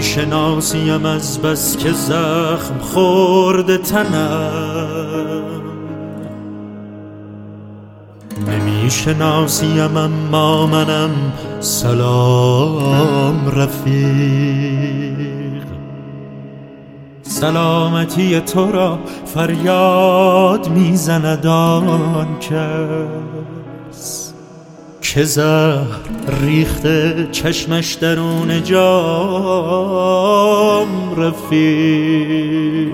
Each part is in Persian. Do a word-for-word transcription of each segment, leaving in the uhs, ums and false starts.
نمیشناسیم از بس که زخم خورده تنم، نمیشناسیم اما منم سلام رفیق. سلامتی تو را فریاد میزند آن کس که زهر ریخته چشمش درون جام رفیق.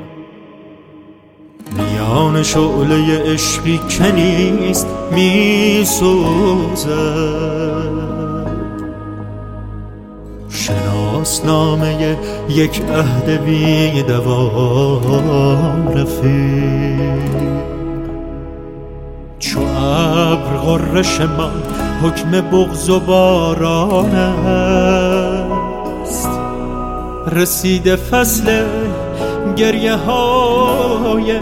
میان شعله عشقی که نیست میسوزد، شناسنامه یک عهد بی دوام رفیق. چو ابر غرش ما حکم بغض و باران است، رسیده فصل گریه های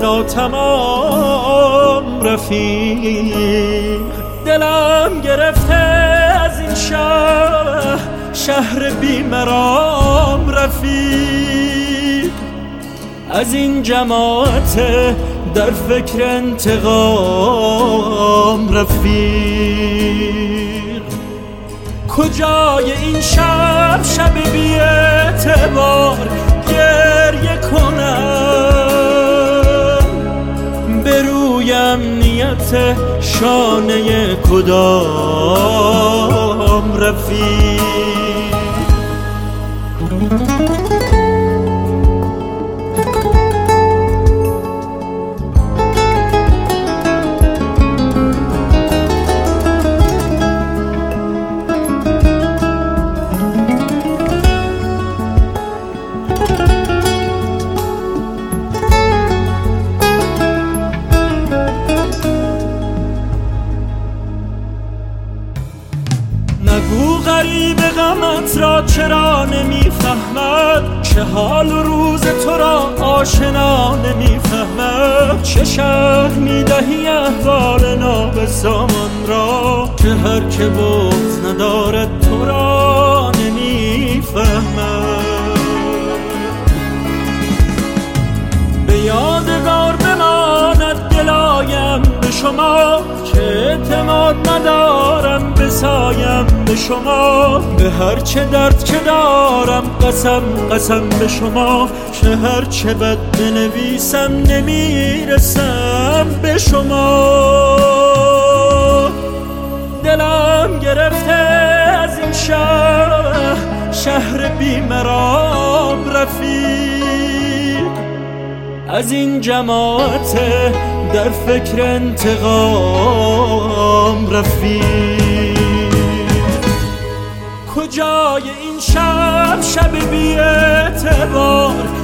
ناتمام رفیق. دلم گرفته از این شهر شهر بیمرام رفیق، از این جماعت در فکر انتقام رفیق. کجای این شب شب بی اعتبار گریه کنم، به روی امنیت شانه کدام رفیق. نگو غریب غمت را چرا نمیفهمد، چه حال و روز تو را آشنا نمیفهمد. چه شرح میدهی احوال نابسامان را که هر که بغض ندارد تو را نمیفهمد. به یادگار بماند دلایم به شما که اعتماد ندارم بسایم به شما. به هر چه درد که دارم قسم قسم به شما که هر چه بد بنویسم نمیرسم به شما. دلم گرفته از این شهر شهر بیمرام رفیق، از این جماعت در فکر انتقام رفیق. کجای این شب شب بی اعتبار